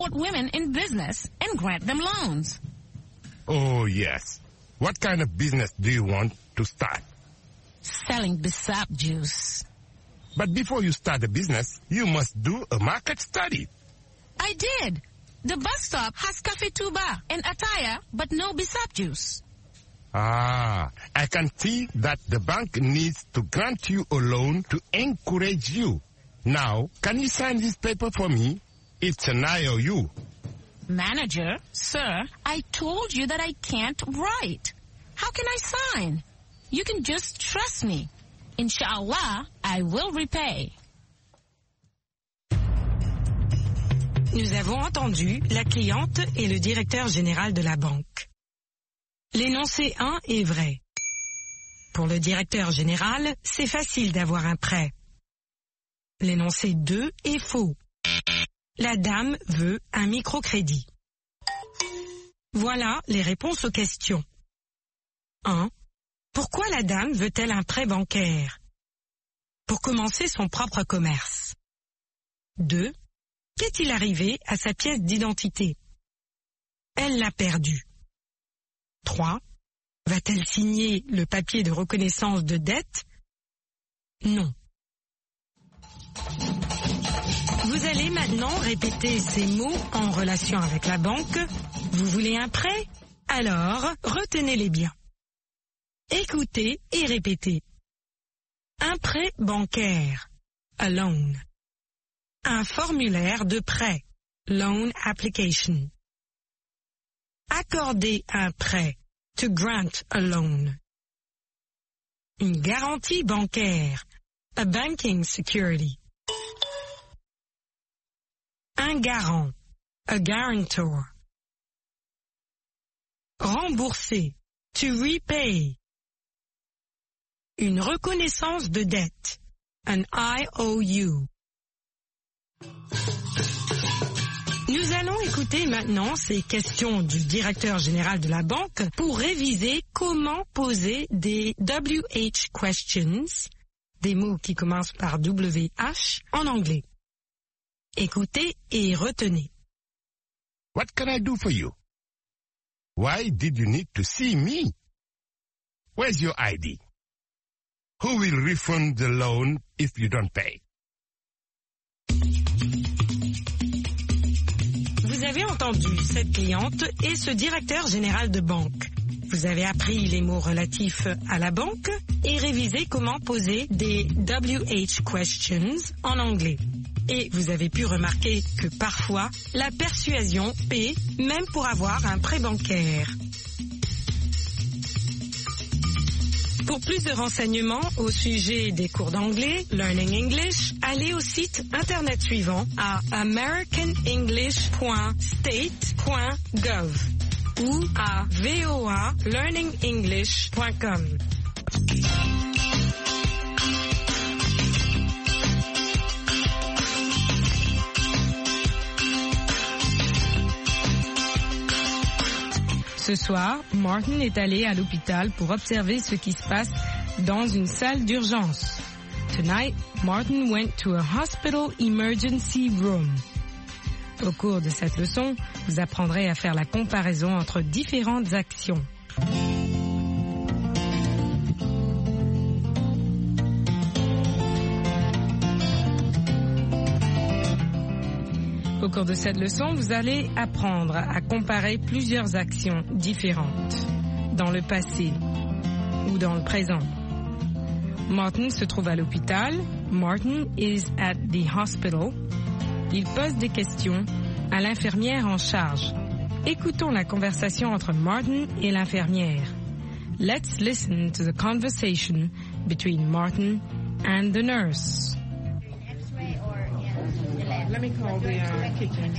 support women in business and grant them loans. Oh, yes. What kind of business do you want to start? Selling Bissap juice. But before you start a business, you must do a market study. I did. The bus stop has Cafe Tuba and Attaya, but no Bissap juice. Ah, I can see that the bank needs to grant you a loan to encourage you. Now, can you sign this paper for me? It's an IOU. Manager, sir, I told you that I can't write. How can I sign? You can just trust me. Inshallah, I will repay. Nous avons entendu la cliente et le directeur général de la banque. L'énoncé 1 est vrai. Pour le directeur général, c'est facile d'avoir un prêt. L'énoncé 2 est faux. La dame veut un microcrédit. Voilà les réponses aux questions. 1. Pourquoi la dame veut-elle un prêt bancaire? Pour commencer son propre commerce. 2. Qu'est-il arrivé à sa pièce d'identité? Elle l'a perdue. 3. Va-t-elle signer le papier de reconnaissance de dette? Non. Vous allez maintenant répéter ces mots en relation avec la banque. Vous voulez un prêt? Alors, retenez-les bien. Écoutez et répétez. Un prêt bancaire, a loan. Un formulaire de prêt, loan application. Accorder un prêt, to grant a loan. Une garantie bancaire, a banking security. Un garant, a guarantor. Rembourser, to repay. Une reconnaissance de dette, an IOU. Nous allons écouter maintenant ces questions du directeur général de la banque pour réviser comment poser des WH questions, des mots qui commencent par WH, en anglais. Écoutez et retenez. What can I do for you? Why did you need to see me? Where's your ID? Who will refund the loan if you don't pay? Vous avez entendu cette cliente et ce directeur général de banque. Vous avez appris les mots relatifs à la banque et révisé comment poser des WH questions en anglais. Et vous avez pu remarquer que parfois, la persuasion paie même pour avoir un prêt bancaire. Pour plus de renseignements au sujet des cours d'anglais, Learning English, allez au site internet suivant à americanenglish.state.gov ou à voalearningenglish.com. Ce soir, Martin est allé à l'hôpital pour observer ce qui se passe dans une salle d'urgence. Tonight, Martin went to a hospital emergency room. Au cours de cette leçon, vous apprendrez à faire la comparaison entre différentes actions. Au cours de cette leçon, vous allez apprendre à comparer plusieurs actions différentes dans le passé ou dans le présent. Martin se trouve à l'hôpital. Martin is at the hospital. Il pose des questions à l'infirmière en charge. Écoutons la conversation entre Martin et l'infirmière. Let's listen to the conversation between Martin and the nurse. Let me call the kitchen.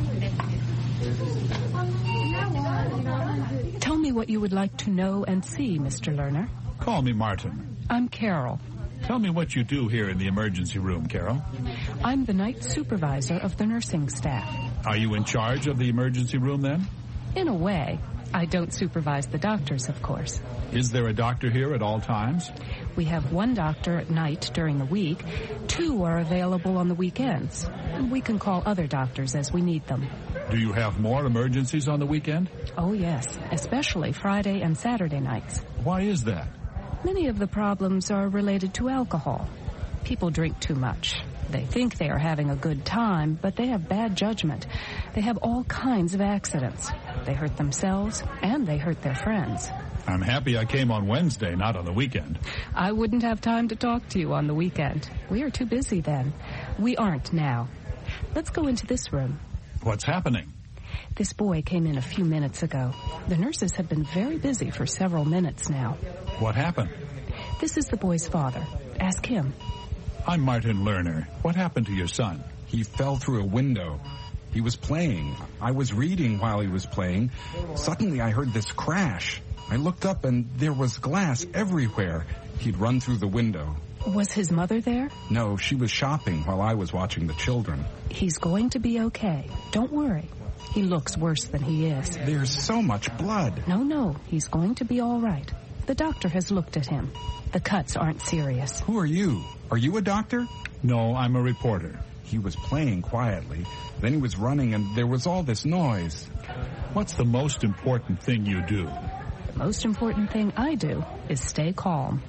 Tell me what you would like to know and see, Mr. Lerner. Call me Martin. I'm Carol. Tell me what you do here in the emergency room, Carol. I'm the night supervisor of the nursing staff. Are you in charge of the emergency room then? In a way. I don't supervise the doctors, of course. Is there a doctor here at all times? We have one doctor at night during the week. 2 are available on the weekends. We can call other doctors as we need them. Do you have more emergencies on the weekend? Oh, yes, especially Friday and Saturday nights. Why is that? Many of the problems are related to alcohol. People drink too much. They think they are having a good time, but they have bad judgment. They have all kinds of accidents. They hurt themselves, and they hurt their friends. I'm happy I came on Wednesday, not on the weekend. I wouldn't have time to talk to you on the weekend. We are too busy then. We aren't now. Let's go into this room. What's happening? This boy came in a few minutes ago. The nurses have been very busy for several minutes now. What happened? This is the boy's father. Ask him. I'm Martin Lerner. What happened to your son? He fell through a window. He was playing. I was reading while he was playing. Suddenly I heard this crash. I looked up and there was glass everywhere. He'd run through the window. Was his mother there? No, she was shopping while I was watching the children. He's going to be okay. Don't worry. He looks worse than he is. There's so much blood. No, he's going to be all right. The doctor has looked at him. The cuts aren't serious. Who are you? Are you a doctor? No, I'm a reporter. He was playing quietly. Then he was running and there was all this noise. What's the most important thing you do? The most important thing I do is stay calm.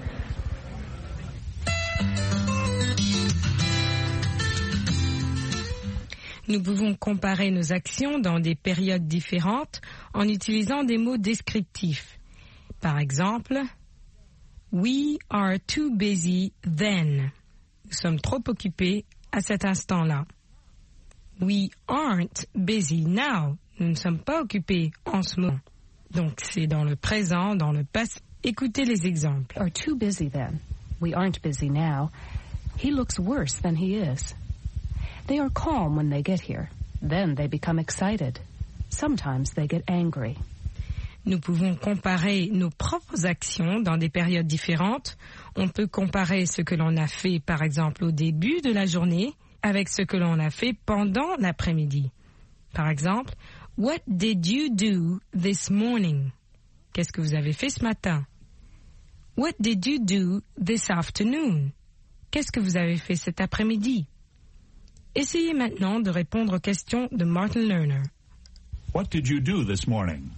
Nous pouvons comparer nos actions dans des périodes différentes en utilisant des mots descriptifs. Par exemple, we are too busy then. Nous sommes trop occupés à cet instant-là. We aren't busy now. Nous ne sommes pas occupés en ce moment. Donc c'est dans le présent, dans le passé. Écoutez les exemples. Are too busy then. We aren't busy now. He looks worse than he is. They are calm when they get here. Then they become excited. Sometimes they get angry. Nous pouvons comparer nos propres actions dans des périodes différentes. On peut comparer ce que l'on a fait, par exemple, au début de la journée avec ce que l'on a fait pendant l'après-midi. Par exemple, what did you do this morning? Qu'est-ce que vous avez fait ce matin? What did you do this afternoon? Qu'est-ce que vous avez fait cet après-midi? Essayez maintenant de répondre aux questions de Martin Lerner. What did you do this morning?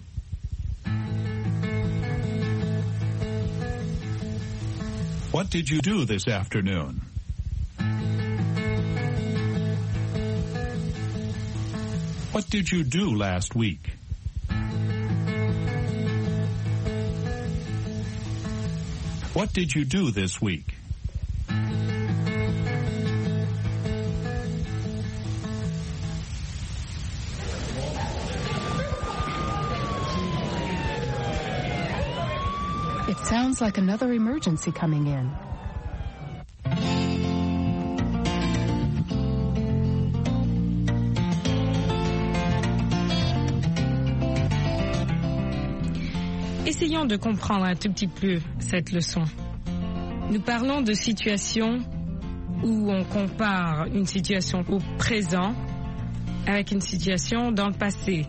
What did you do this afternoon? What did you do last week? What did you do this week? It sounds like another emergency coming in. Essayons de comprendre un tout petit peu cette leçon. Nous parlons de situations où on compare une situation au présent avec une situation dans le passé.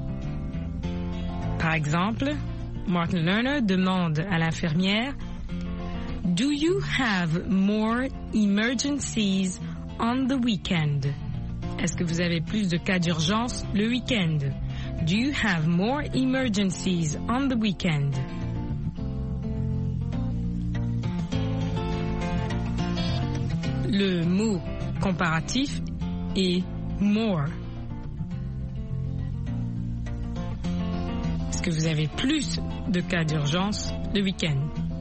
Par exemple, Martin Lerner demande à l'infirmière « Do you have more emergencies on the weekend? » Est-ce que vous avez plus de cas d'urgence le week-end? Do you have more emergencies on the weekend? Le mot comparatif est more. Est-ce que vous avez plus de cas d'urgence le week-end?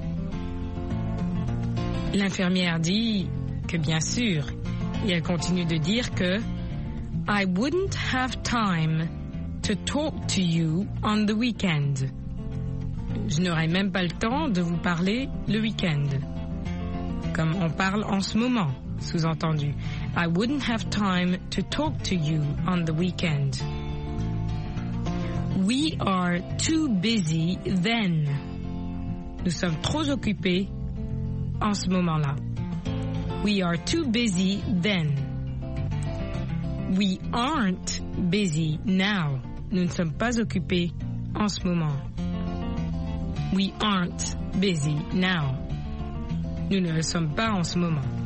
L'infirmière dit que bien sûr, et elle continue de dire que I wouldn't have time to talk to you on the weekend. Je n'aurai même pas le temps de vous parler le week-end. Comme on parle en ce moment, sous-entendu. I wouldn't have time to talk to you on the weekend. We are too busy then. Nous sommes trop occupés en ce moment-là. We are too busy then. We aren't busy now. Nous ne sommes pas occupés en ce moment. We aren't busy now. Nous ne le sommes pas en ce moment.